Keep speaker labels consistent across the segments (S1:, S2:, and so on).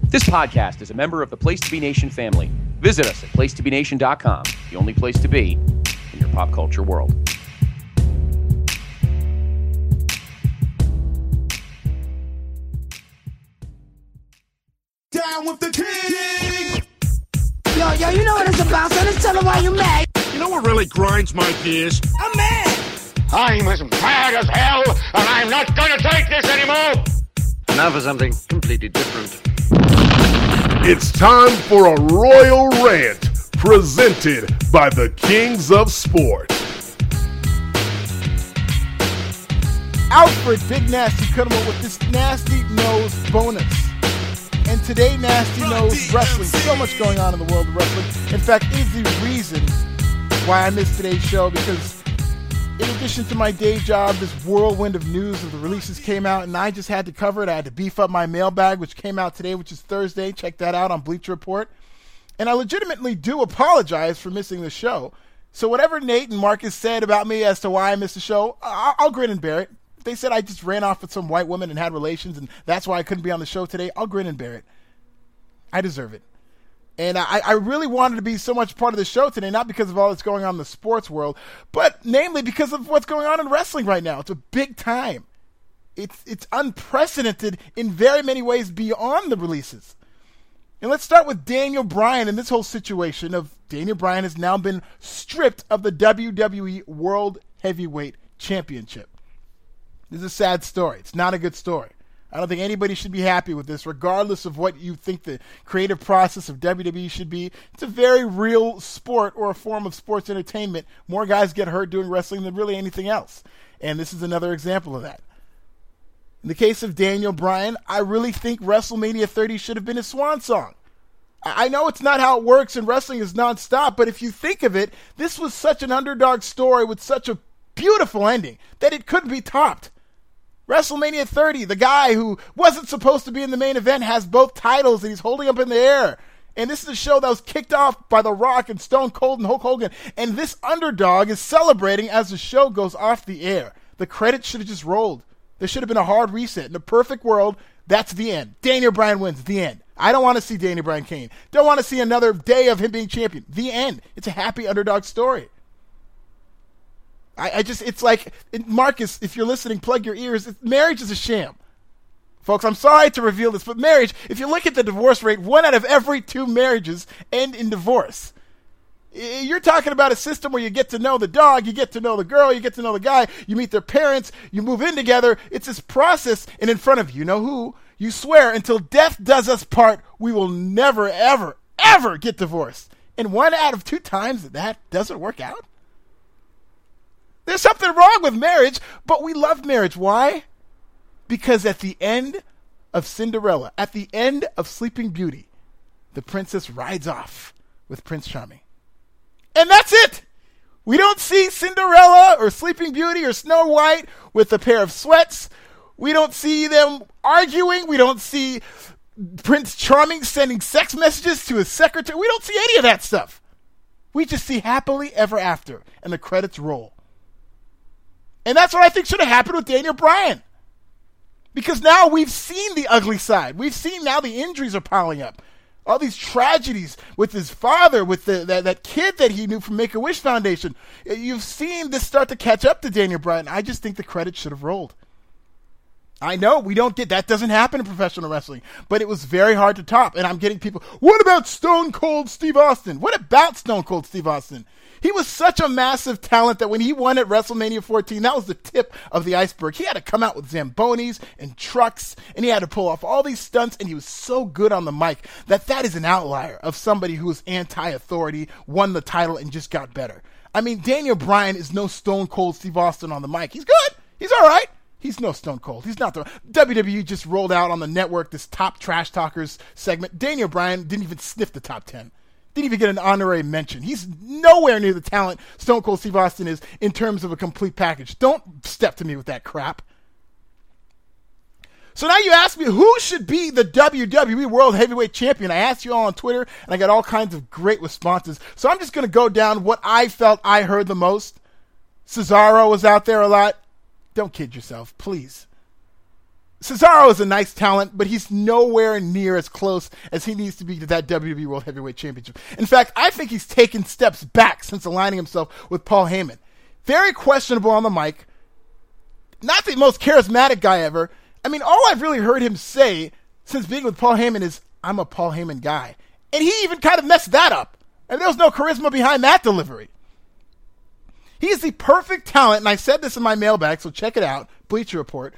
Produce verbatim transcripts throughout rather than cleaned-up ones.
S1: This podcast is a member of the Place to Be Nation family. Visit us at place to be nation dot com, the only place to be in your pop culture world.
S2: Down with the king!
S3: Yo, yo, you know what it's about, so let's tell them why you're mad.
S4: You know what really grinds my gears?
S3: I'm mad!
S5: I'm as mad as hell, and I'm not gonna take this anymore!
S6: Now for something completely different.
S7: It's time for a royal rant presented by the Kings of Sport.
S8: Alfred Big Nasty Cunningham with this Nasty Nose bonus. And today, Nasty Nose Wrestling. So much going on in the world of wrestling. In fact, it is the reason why I missed today's show, because in addition to my day job, this whirlwind of news of the releases came out, and I just had to cover it. I had to beef up my mailbag, which came out today, which is Thursday. Check that out on Bleacher Report. And I legitimately do apologize for missing the show. So whatever Nate and Marcus said about me as to why I missed the show, I'll, I'll grin and bear it. If they said I just ran off with some white woman and had relations, and that's why I couldn't be on the show today, I'll grin and bear it. I deserve it. And I, I really wanted to be so much part of the show today, not because of all that's going on in the sports world, but namely because of what's going on in wrestling right now. It's a big time. It's it's unprecedented in very many ways beyond the releases. And let's start with Daniel Bryan and this whole situation of Daniel Bryan has now been stripped of the W W E World Heavyweight Championship. This is a sad story. It's not a good story. I don't think anybody should be happy with this, regardless of what you think the creative process of W W E should be. It's a very real sport, or a form of sports entertainment. More guys get hurt doing wrestling than really anything else. And this is another example of that. In the case of Daniel Bryan, I really think WrestleMania thirty should have been his swan song. I know it's not how it works, and wrestling is nonstop, but if you think of it, this was such an underdog story with such a beautiful ending that it couldn't be topped. WrestleMania thirty, the guy who wasn't supposed to be in the main event has both titles and he's holding up in the air. And this is a show that was kicked off by The Rock and Stone Cold and Hulk Hogan. And this underdog is celebrating as the show goes off the air. The credits should have just rolled. There should have been a hard reset. In a perfect world, that's the end. Daniel Bryan wins. The end. I don't want to see Daniel Bryan Kane. Don't want to see another day of him being champion. The end. It's a happy underdog story. I, I just, it's like, Marcus, if you're listening, plug your ears. It, marriage is a sham. Folks, I'm sorry to reveal this, but marriage, if you look at the divorce rate, one out of every two marriages end in divorce. You're talking about a system where you get to know the dog, you get to know the girl, you get to know the guy, you meet their parents, you move in together. It's this process, and in front of you know who, you swear, until death does us part, we will never, ever, ever get divorced. And one out of two times that doesn't work out? There's something wrong with marriage, but we love marriage. Why? Because at the end of Cinderella, at the end of Sleeping Beauty, the princess rides off with Prince Charming. And that's it. We don't see Cinderella or Sleeping Beauty or Snow White with a pair of sweats. We don't see them arguing. We don't see Prince Charming sending sex messages to his secretary. We don't see any of that stuff. We just see happily ever after, and the credits roll. And that's what I think should have happened with Daniel Bryan. Because now we've seen the ugly side. We've seen now the injuries are piling up. All these tragedies with his father, with the, that, that kid that he knew from Make-A-Wish Foundation. You've seen this start to catch up to Daniel Bryan. I just think the credits should have rolled. I know we don't get that. Doesn't happen in professional wrestling. But it was very hard to top. And I'm getting people, what about Stone Cold Steve Austin? What about Stone Cold Steve Austin? He was such a massive talent that when he won at WrestleMania fourteen, that was the tip of the iceberg. He had to come out with Zambonis and trucks, and he had to pull off all these stunts, and he was so good on the mic that that is an outlier of somebody who was anti-authority, won the title, and just got better. I mean, Daniel Bryan is no Stone Cold Steve Austin on the mic. He's good. He's all right. He's no Stone Cold. He's not the... W W E just rolled out on the network this top trash talkers segment. Daniel Bryan didn't even sniff the top ten. Didn't even get an honorary mention. He's nowhere near the talent Stone Cold Steve Austin is in terms of a complete package. Don't step to me with that crap. So now you ask me, who should be the W W E World Heavyweight Champion? I asked you all on Twitter, and I got all kinds of great responses. So I'm just going to go down what I felt I heard the most. Cesaro was out there a lot. Don't kid yourself, please. Cesaro is a nice talent, but he's nowhere near as close as he needs to be to that W W E World Heavyweight Championship. In fact, I think he's taken steps back since aligning himself with Paul Heyman. Very questionable on the mic. Not the most charismatic guy ever. I mean, all I've really heard him say since being with Paul Heyman is, I'm a Paul Heyman guy. And he even kind of messed that up. And there was no charisma behind that delivery. He is the perfect talent, and I said this in my mailbag, so check it out, Bleacher Report.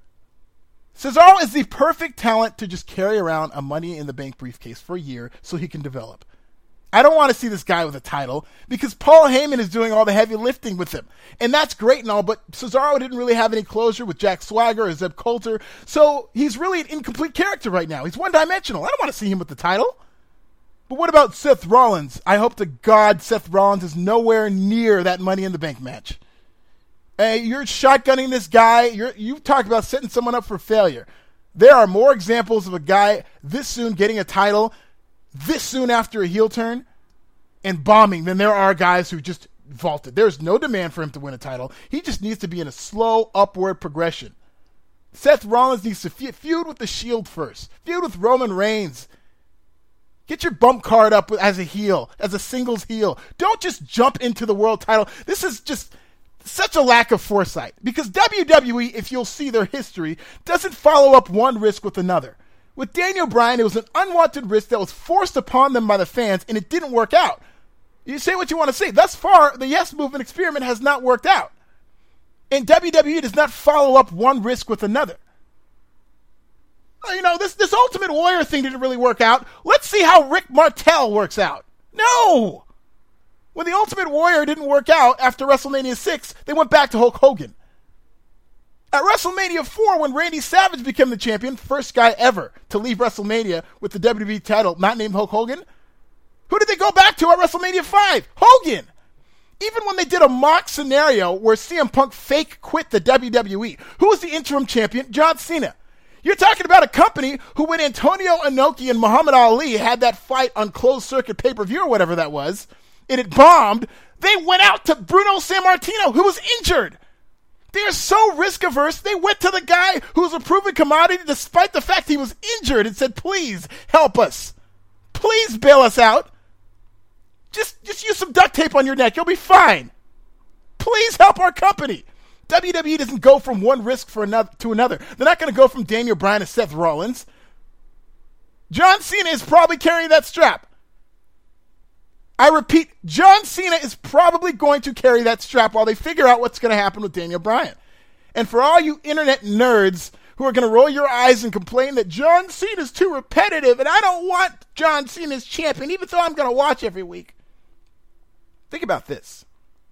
S8: Cesaro is the perfect talent to just carry around a Money in the Bank briefcase for a year so he can develop. I don't want to see this guy with a title because Paul Heyman is doing all the heavy lifting with him. And that's great and all, but Cesaro didn't really have any closure with Jack Swagger or Zeb Coulter, so he's really an incomplete character right now. He's one-dimensional. I don't want to see him with the title. But what about Seth Rollins? I hope to God Seth Rollins is nowhere near that Money in the Bank match. Hey, you're shotgunning this guy. You're, you talk about setting someone up for failure. There are more examples of a guy this soon getting a title, this soon after a heel turn, and bombing than there are guys who just vaulted. There's no demand for him to win a title. He just needs to be in a slow upward progression. Seth Rollins needs to feud with the Shield first. Feud with Roman Reigns. Get your bump card up as a heel, as a singles heel. Don't just jump into the world title. This is just such a lack of foresight. Because W W E, if you'll see their history, doesn't follow up one risk with another. With Daniel Bryan, it was an unwanted risk that was forced upon them by the fans, and it didn't work out. You say what you want to say. Thus far, the Yes Movement experiment has not worked out. And W W E does not follow up one risk with another. You know, this, this Ultimate Warrior thing didn't really work out. Let's see how Rick Martel works out. No! When the Ultimate Warrior didn't work out after WrestleMania six, they went back to Hulk Hogan. At WrestleMania four, when Randy Savage became the champion, first guy ever to leave WrestleMania with the W W E title, not named Hulk Hogan, who did they go back to at WrestleMania five? Hogan! Even when they did a mock scenario where C M Punk fake quit the W W E, who was the interim champion? John Cena. You're talking about a company who, when Antonio Inoki and Muhammad Ali had that fight on closed circuit pay-per-view or whatever that was, and it bombed, they went out to Bruno Sammartino, who was injured. They are so risk-averse, they went to the guy who was a proven commodity despite the fact he was injured and said, please, help us. Please bail us out. Just, just use some duct tape on your neck. You'll be fine. Please help our company. W W E doesn't go from one risk for another to another. They're not going to go from Daniel Bryan to Seth Rollins. John Cena is probably carrying that strap. I repeat, John Cena is probably going to carry that strap while they figure out what's going to happen with Daniel Bryan. And for all you internet nerds who are going to roll your eyes and complain that John Cena is too repetitive and I don't want John Cena as champion, even though I'm going to watch every week. Think about this.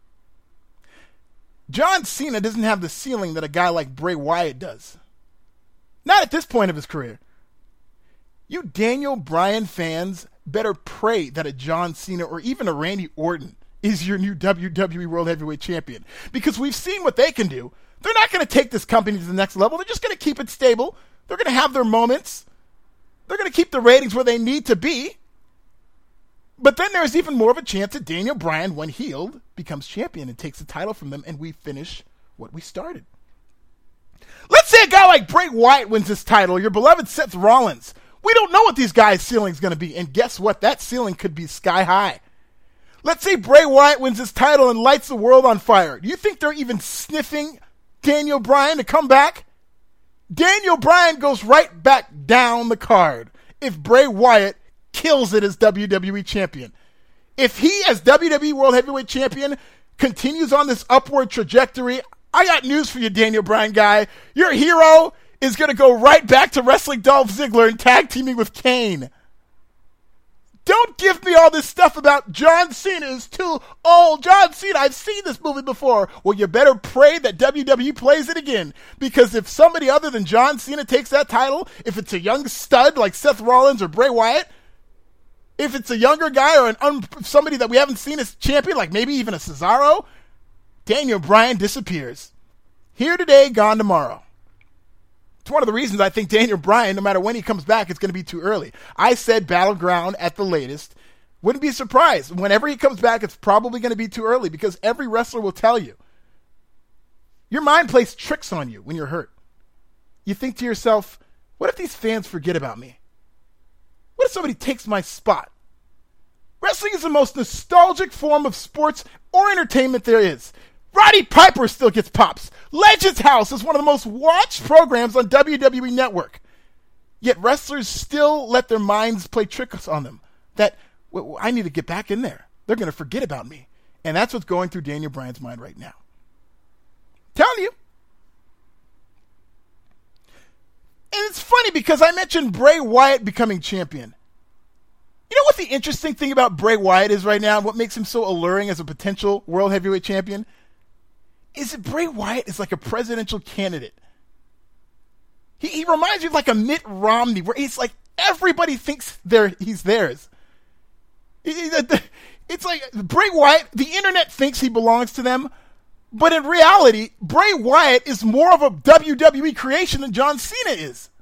S8: John Cena doesn't have the ceiling that a guy like Bray Wyatt does. Not at this point of his career. You Daniel Bryan fans better pray that a John Cena or even a Randy Orton is your new W W E World Heavyweight Champion. Because we've seen what they can do. They're not going to take this company to the next level. They're just going to keep it stable. They're going to have their moments. They're going to keep the ratings where they need to be. But then there's even more of a chance that Daniel Bryan, when healed, becomes champion and takes the title from them, and we finish what we started. Let's say a guy like Bray Wyatt wins this title, your beloved Seth Rollins. We don't know what these guys' ceiling is going to be, and guess what? That ceiling could be sky high. Let's say Bray Wyatt wins this title and lights the world on fire. Do you think they're even sniffing Daniel Bryan to come back? Daniel Bryan goes right back down the card if Bray Wyatt kills it as W W E champion. If he, as W W E World Heavyweight Champion, continues on this upward trajectory, I got news for you, Daniel Bryan guy. Your hero is going to go right back to wrestling Dolph Ziggler and tag teaming with Kane. Don't give me all this stuff about John Cena is too old. John Cena, I've seen this movie before. Well, you better pray that W W E plays it again. Because if somebody other than John Cena takes that title, if it's a young stud like Seth Rollins or Bray Wyatt, if it's a younger guy or an un- somebody that we haven't seen as champion, like maybe even a Cesaro, Daniel Bryan disappears. Here today, gone tomorrow. It's one of the reasons I think Daniel Bryan, no matter when he comes back, it's going to be too early. I said Battleground at the latest. Wouldn't be surprised. Whenever he comes back, it's probably going to be too early because every wrestler will tell you. Your mind plays tricks on you when you're hurt. you think to yourself, what if these fans forget about me? What if somebody takes my spot? Wrestling is the most nostalgic form of sports or entertainment there is. Roddy Piper still gets pops. Legends House is one of the most watched programs on W W E Network. Yet wrestlers still let their minds play tricks on them. That, well, I need to get back in there. They're going to forget about me. And that's what's going through Daniel Bryan's mind right now. Telling you. And it's funny because I mentioned Bray Wyatt becoming champion. You know what the interesting thing about Bray Wyatt is right now? What makes him so alluring as a potential World Heavyweight Champion? Is that Bray Wyatt is like a presidential candidate. He, he reminds me of like a Mitt Romney, where he's like, everybody thinks they're, he's theirs. It's like Bray Wyatt, the internet thinks he belongs to them, but in reality, Bray Wyatt is more of a W W E creation than John Cena is.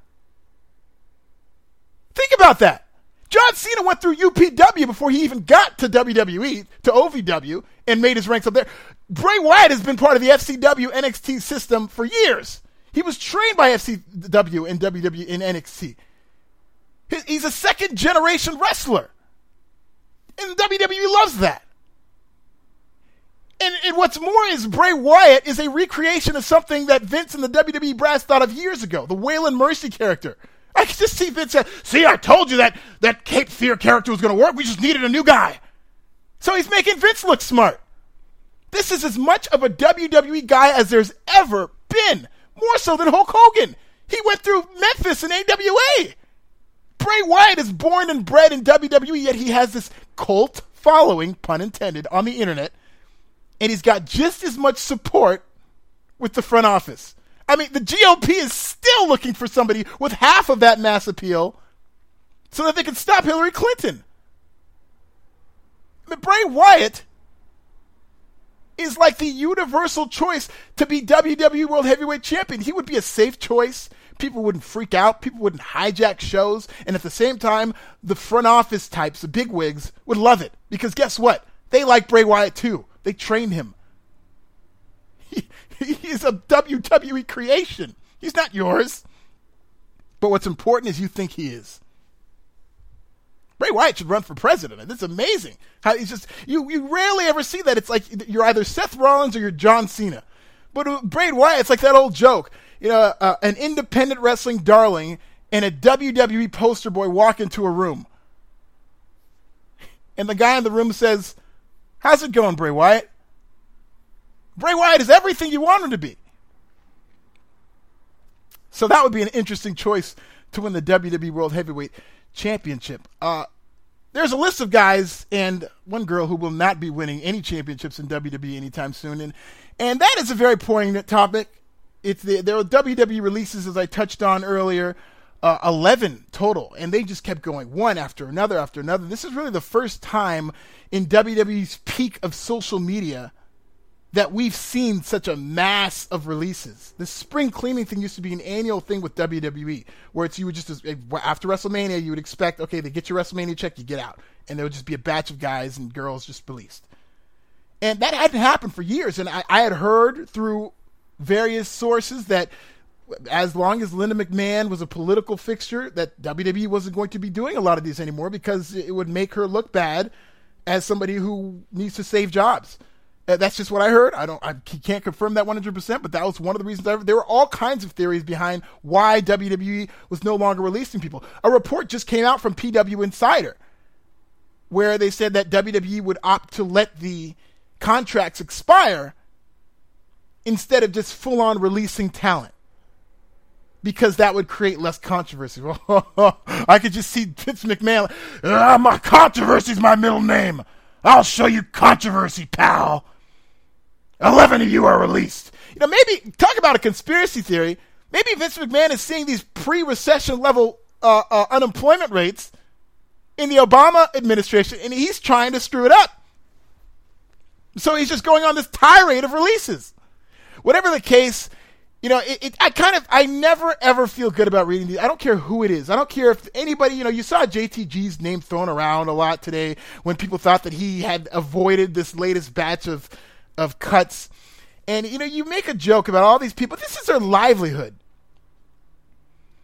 S8: Think about that. John Cena went through U P W before he even got to W W E, to O V W, and made his ranks up there. Bray Wyatt has been part of the F C W N X T system for years. He was trained by F C W and W W E in N X T. He's a second-generation wrestler. And W W E loves that. And, and what's more is Bray Wyatt is a recreation of something that Vince and the W W E brass thought of years ago, the Waylon Mercy character. I can just see Vince say, see, I told you that that Cape Fear character was going to work. We just needed a new guy. So he's making Vince look smart. This is as much of a W W E guy as there's ever been. More so than Hulk Hogan. He went through Memphis and A W A. Bray Wyatt is born and bred in W W E, yet he has this cult following, pun intended, on the internet. And he's got just as much support with the front office. I mean, the G O P is still looking for somebody with half of that mass appeal so that they can stop Hillary Clinton. I mean, Bray Wyatt is like the universal choice to be W W E World Heavyweight Champion. He would be a safe choice. People wouldn't freak out. People wouldn't hijack shows. And at the same time, the front office types, the bigwigs, would love it. Because guess what? They like Bray Wyatt too. They trained him. He, he is a W W E creation. He's not yours. But what's important is you think he is. Bray Wyatt should run for president. It's amazing how he's just, you, you rarely ever see that. It's like you're either Seth Rollins or you're John Cena. But Bray Wyatt, it's like that old joke. You know, uh, an independent wrestling darling and a W W E poster boy walk into a room. And the guy in the room says, how's it going, Bray Wyatt? Bray Wyatt is everything you want him to be. So that would be an interesting choice to win the W W E World Heavyweight Championship. Uh, there's a list of guys and one girl who will not be winning any championships in W W E anytime soon. And, and that is a very poignant topic. It's the, there are W W E releases, as I touched on earlier, uh, eleven total. And they just kept going one after another after another. This is really the first time in W W E's peak of social media that we've seen such a mass of releases. The spring cleaning thing used to be an annual thing with W W E, where it's you would just, after WrestleMania, you would expect, okay, they get your WrestleMania check, you get out. And there would just be a batch of guys and girls just released. And that hadn't happened for years. And I, I had heard through various sources that as long as Linda McMahon was a political fixture, that W W E wasn't going to be doing a lot of these anymore because it would make her look bad as somebody who needs to save jobs. Uh, that's just what I heard. I don't, I can't confirm that one hundred percent, but that was one of the reasons. I, there were all kinds of theories behind why W W E was no longer releasing people. A report just came out from P W Insider where they said that W W E would opt to let the contracts expire instead of just full-on releasing talent, because that would create less controversy. I could just see Vince McMahon, ah, my controversy's my middle name. I'll show you controversy, pal. Eleven of you are released. You know, maybe, talk about a conspiracy theory, maybe Vince McMahon is seeing these pre-recession level uh, uh, unemployment rates in the Obama administration, and he's trying to screw it up. So he's just going on this tirade of releases. Whatever the case, you know, it, it, I kind of, I never ever feel good about reading these. I don't care who it is. I don't care if anybody, you know, you saw J T G's name thrown around a lot today when people thought that he had avoided this latest batch of, of cuts. And, you know, you make a joke about all these people. This is their livelihood.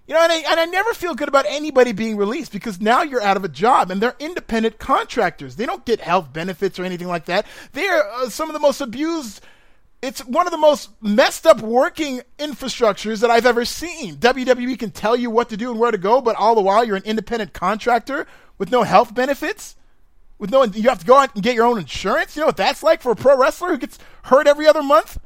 S8: You know, and I, and I never feel good about anybody being released because now you're out of a job and they're independent contractors. They don't get health benefits or anything like that. They are uh, some of the most abused. It's one of the most messed up working infrastructures that I've ever seen. W W E can tell you what to do and where to go, but all the while you're an independent contractor with no health benefits, with no, you have to go out and get your own insurance. You know what that's like for a pro wrestler who gets hurt every other month?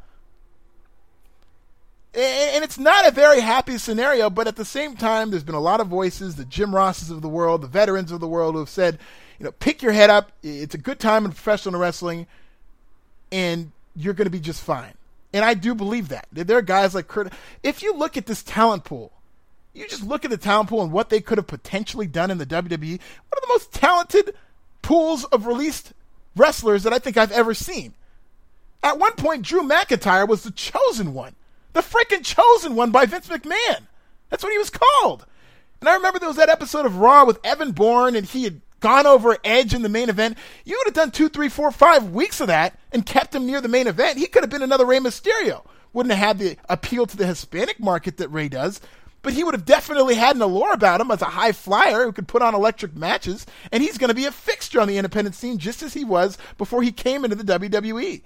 S8: And it's not a very happy scenario, but at the same time, there's been a lot of voices, the Jim Rosses of the world, the veterans of the world who have said, you know, pick your head up. It's a good time in professional wrestling, and you're going to be just fine. And I do believe that. There are guys like Kurt. If you look at this talent pool, you just look at the talent pool and what they could have potentially done in the W W E, one of the most talented pools of released wrestlers that I think I've ever seen. At one point, Drew McIntyre was the chosen one. The freaking chosen one by Vince McMahon. That's what he was called. And I remember there was that episode of Raw with Evan Bourne, and he had gone over Edge in the main event. You would have done two, three, four, five weeks of that and kept him near the main event. He could have been another Rey Mysterio. Wouldn't have had the appeal to the Hispanic market that Rey does, but he would have definitely had an allure about him as a high flyer who could put on electric matches, and he's going to be a fixture on the independent scene just as he was before he came into the W W E.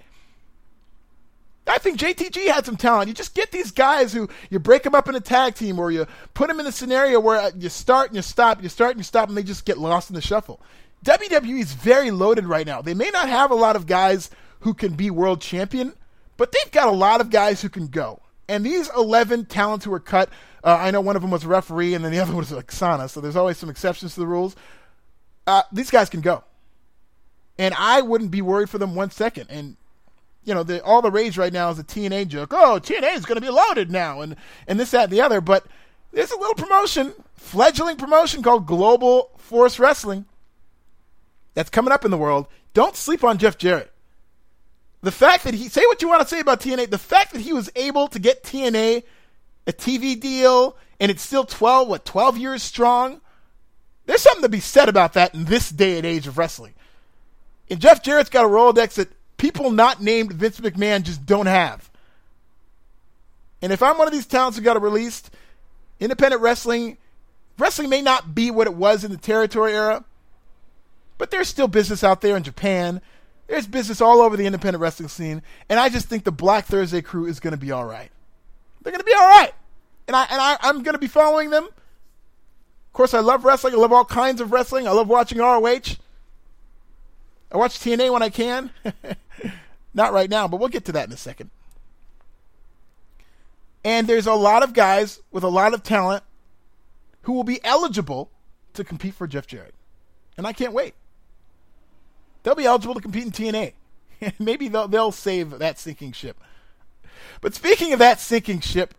S8: I think J T G had some talent. You just get these guys who you break them up in a tag team, or you put them in a scenario where you start and you stop, you start and you stop, and they just get lost in the shuffle. W W E is very loaded right now. They may not have a lot of guys who can be world champion, but they've got a lot of guys who can go. And these eleven talents who were cut, uh, I know one of them was a referee, and then the other one was like Sana, so there's always some exceptions to the rules. Uh, these guys can go. And I wouldn't be worried for them one second. And you know, the, all the rage right now is a T N A joke. Oh, T N A is going to be loaded now, and, and this, that, and the other. But there's a little promotion, fledgling promotion called Global Force Wrestling that's coming up in the world. Don't sleep on Jeff Jarrett. The fact that he, say what you want to say about T N A, the fact that he was able to get T N A a T V deal, and it's still twelve, what, twelve years strong? There's something to be said about that in this day and age of wrestling. And Jeff Jarrett's got a Rolodex that people not named Vince McMahon just don't have. And if I'm one of these talents who got it released, independent wrestling, wrestling may not be what it was in the territory era, but there's still business out there in Japan. There's business all over the independent wrestling scene, and I just think the Black Thursday crew is going to be all right. They're going to be all right, and I and I, I'm going to be following them. Of course, I love wrestling. I love all kinds of wrestling. I love watching R O H. I watch T N A when I can. Not right now, but we'll get to that in a second. And there's a lot of guys with a lot of talent who will be eligible to compete for Jeff Jarrett. And I can't wait. They'll be eligible to compete in T N A. Maybe they'll, they'll save that sinking ship. But speaking of that sinking ship,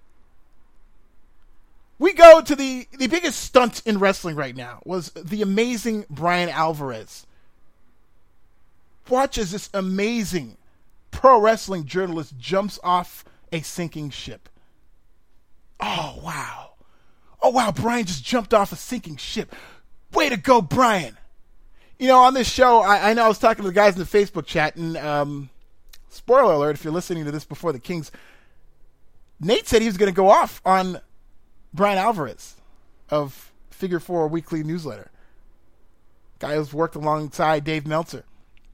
S8: we go to the, the biggest stunt in wrestling right now was the amazing Bryan Alvarez. Watch as this amazing pro wrestling journalist jumps off a sinking ship. Oh, wow. Oh, wow, Bryan just jumped off a sinking ship. Way to go, Bryan. You know, on this show, I, I know I was talking to the guys in the Facebook chat, and um, spoiler alert, if you're listening to this before the Kings, Nate said he was going to go off on Bryan Alvarez of Figure Four Weekly Newsletter. Guy who's worked alongside Dave Meltzer.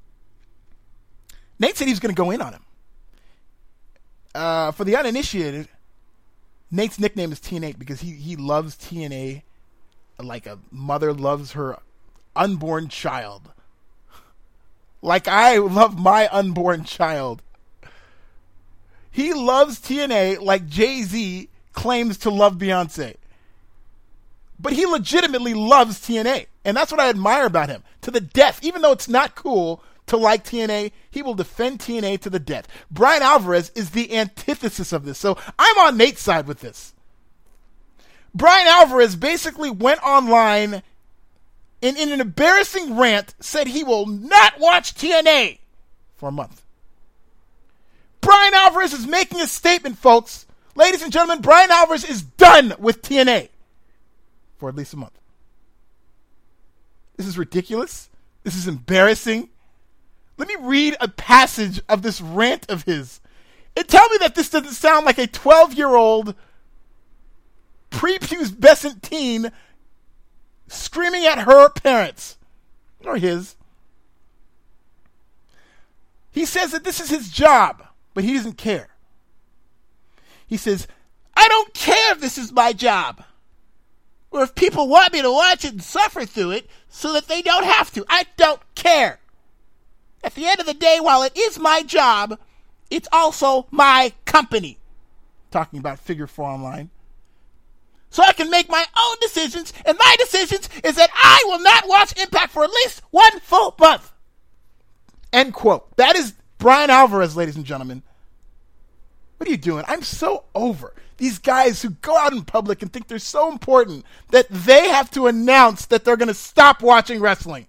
S8: Nate said he was going to go in on him. Uh, for the uninitiated, Nate's nickname is T N A because he, he loves T N A like a mother loves her unborn child. Like I love my unborn child. He loves T N A like Jay-Z claims to love Beyonce. But he legitimately loves T N A. And that's what I admire about him. To the death. Even though it's not cool to like T N A, he will defend T N A to the death. Bryan Alvarez is the antithesis of this. So I'm on Nate's side with this. Bryan Alvarez basically went online and in an embarrassing rant said he will not watch T N A for a month. Bryan Alvarez is making a statement, folks. Ladies and gentlemen, Bryan Alvarez is done with T N A for at least a month. This is ridiculous. This is embarrassing. Let me read a passage of this rant of his. And tell me that this doesn't sound like a twelve-year-old prepubescent teen screaming at her parents, or his. He says that this is his job, but he doesn't care. He says, I don't care if this is my job, or if people want me to watch it and suffer through it so that they don't have to. I don't care. At the end of the day, while it is my job, it's also my company. Talking about Figure Four Online. So I can make my own decisions, and my decisions is that I will not watch Impact for at least one full month. End quote. That is Bryan Alvarez, ladies and gentlemen. What are you doing? I'm so over these guys who go out in public and think they're so important that they have to announce that they're going to stop watching wrestling.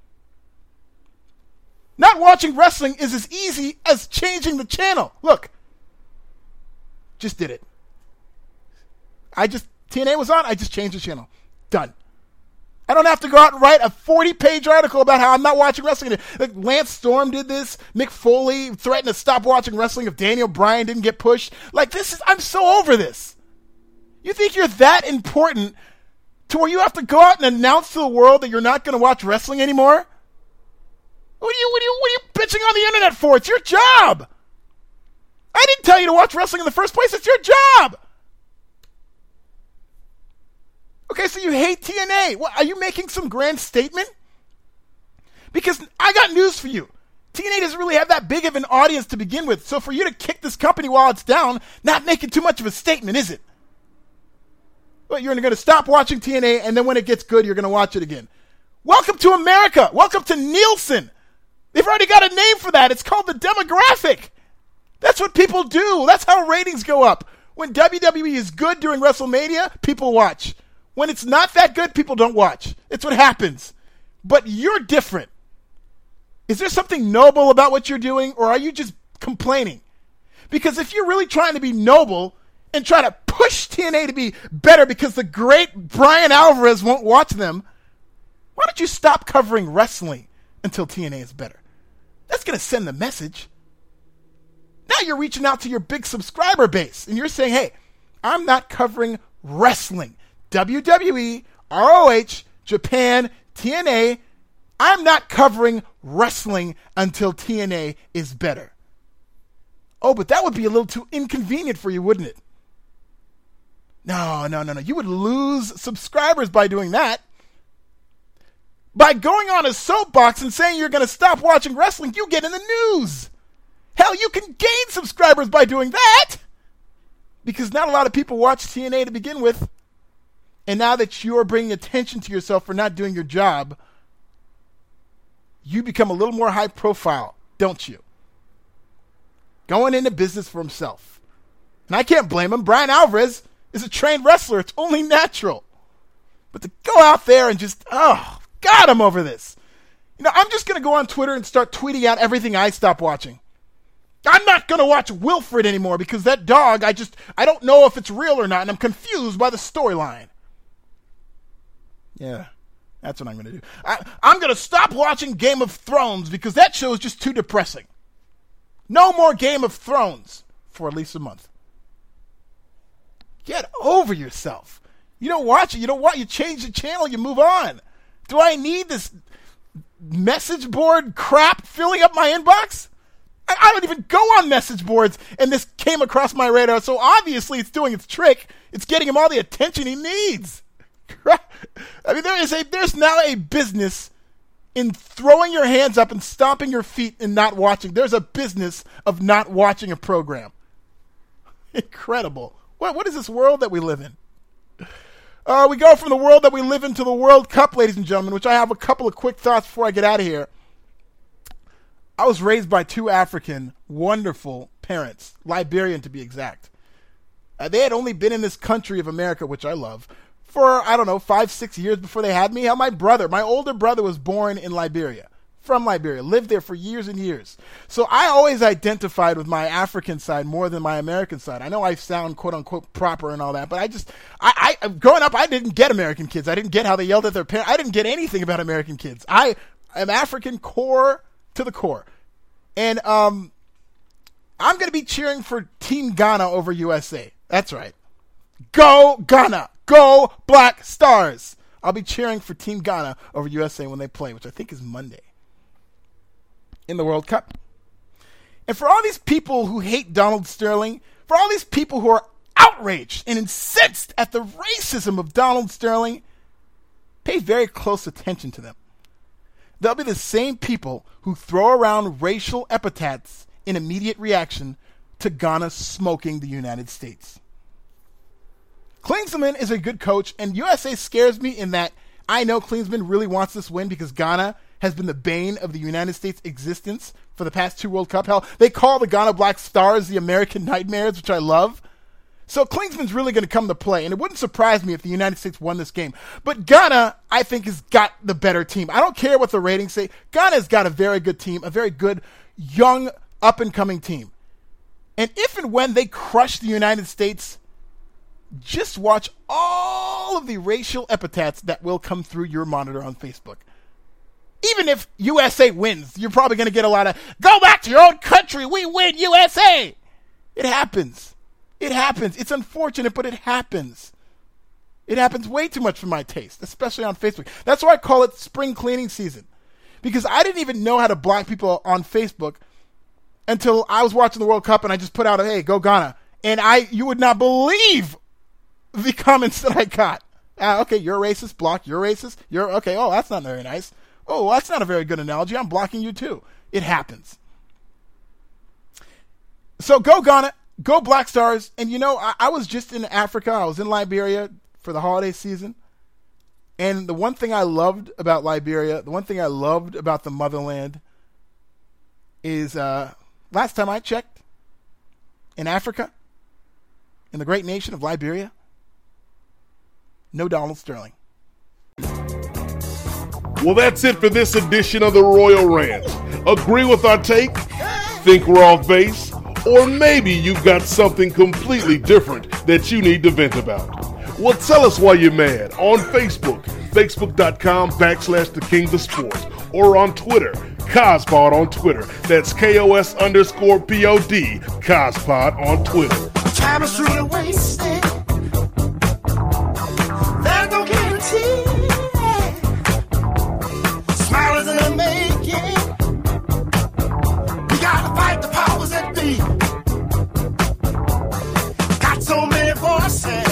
S8: Not watching wrestling is as easy as changing the channel. Look. Just did it. I just, T N A was on, I just changed the channel. Done. I don't have to go out and write a forty-page article about how I'm not watching wrestling. Like Lance Storm did this. Mick Foley threatened to stop watching wrestling if Daniel Bryan didn't get pushed. Like, this is, I'm so over this. You think you're that important to where you have to go out and announce to the world that you're not going to watch wrestling anymore? What are you, what are you, what are you bitching on the internet for? It's your job. I didn't tell you to watch wrestling in the first place. It's your job. Okay, so you hate T N A. What, are you making some grand statement? Because I got news for you. T N A doesn't really have that big of an audience to begin with. So for you to kick this company while it's down, not making too much of a statement, is it? Well, you're going to stop watching T N A, and then when it gets good, you're going to watch it again. Welcome to America. Welcome to Nielsen. They've already got a name for that. It's called the demographic. That's what people do. That's how ratings go up. When W W E is good during WrestleMania, people watch. When it's not that good, people don't watch. It's what happens. But you're different. Is there something noble about what you're doing, or are you just complaining? Because if you're really trying to be noble and try to push T N A to be better because the great Bryan Alvarez won't watch them, why don't you stop covering wrestling until T N A is better? That's going to send the message. Now you're reaching out to your big subscriber base, and you're saying, hey, I'm not covering wrestling. W W E, R O H, Japan, T N A, I'm not covering wrestling until T N A is better. Oh, but that would be a little too inconvenient for you, wouldn't it? No, no, no, no. You would lose subscribers by doing that. By going on a soapbox and saying you're going to stop watching wrestling, you get in the news. Hell, you can gain subscribers by doing that. Because not a lot of people watch T N A to begin with. And now that you're bringing attention to yourself for not doing your job, you become a little more high profile, don't you? Going into business for himself. And I can't blame him. Bryan Alvarez is a trained wrestler. It's only natural. But to go out there and just, oh, God, I'm over this. You know, I'm just going to go on Twitter and start tweeting out everything I stop watching. I'm not going to watch Wilfred anymore because that dog, I just, I don't know if it's real or not, and I'm confused by the storyline. Yeah, that's what I'm going to do. I, I'm going to stop watching Game of Thrones because that show is just too depressing. No more Game of Thrones for at least a month. Get over yourself. You don't watch it. You don't want. You change the channel. You move on. Do I need this message board crap filling up my inbox? I, I don't even go on message boards, and this came across my radar. So obviously, it's doing its trick. It's getting him all the attention he needs. I mean, there is a there's now a business in throwing your hands up and stomping your feet and not watching. There's a business of not watching a program. Incredible. What what is this world that we live in? Uh, we go from the world that we live in to the World Cup, ladies and gentlemen, which I have a couple of quick thoughts before I get out of here. I was raised by two African, wonderful parents, Liberian to be exact. Uh, they had only been in this country of America, which I love, for, I don't know, five, six years before they had me. Hell, my brother, my older brother was born in Liberia, from Liberia, lived there for years and years. So I always identified with my African side more than my American side. I know I sound quote-unquote proper and all that, but I just, I, I growing up, I didn't get American kids. I didn't get how they yelled at their parents. I didn't get anything about American kids. I am African core to the core. And um, I'm going to be cheering for Team Ghana over U S A. That's right. Go Ghana. Go Black Stars! I'll be cheering for Team Ghana over U S A when they play, which I think is Monday in the World Cup. And for all these people who hate Donald Sterling, for all these people who are outraged and incensed at the racism of Donald Sterling, pay very close attention to them. They'll be the same people who throw around racial epithets in immediate reaction to Ghana smoking the United States. Klinsmann is a good coach, and U S A scares me in that I know Klinsmann really wants this win because Ghana has been the bane of the United States' existence for the past two World Cup. Hell, they call the Ghana Black Stars the American Nightmares, which I love. So Klinsmann's really going to come to play, and it wouldn't surprise me if the United States won this game. But Ghana, I think, has got the better team. I don't care what the ratings say. Ghana's got a very good team, a very good, young, up-and-coming team. And if and when they crush the United States, just watch all of the racial epithets that will come through your monitor on Facebook. Even if U S A wins, you're probably going to get a lot of, go back to your own country, we win, U S A! It happens. It happens. It's unfortunate, but it happens. It happens way too much for my taste, especially on Facebook. That's why I call it spring cleaning season. Because I didn't even know how to block people on Facebook until I was watching the World Cup and I just put out a, hey, go Ghana. And I, you would not believe the comments that I got. Uh, okay, you're a racist, block, you're racist, you're, okay, oh, that's not very nice. Oh, that's not a very good analogy, I'm blocking you too. It happens. So go Ghana, go Black Stars, and you know, I, I was just in Africa, I was in Liberia for the holiday season, and the one thing I loved about Liberia, the one thing I loved about the motherland is, uh, last time I checked, in Africa, in the great nation of Liberia, no Donald Sterling.
S7: Well, that's it for this edition of the Royal Rant. Agree with our take? Think we're off base? Or maybe you've got something completely different that you need to vent about. Well, tell us why you're mad on Facebook, facebook.com backslash the Kings of Sports, or on Twitter, Cospod on Twitter. That's K O S underscore P O D, Cospod on Twitter.
S3: Time is truly wasted. There's no guarantee. Smile is in the making. We gotta fight the powers that be. Got so many voices.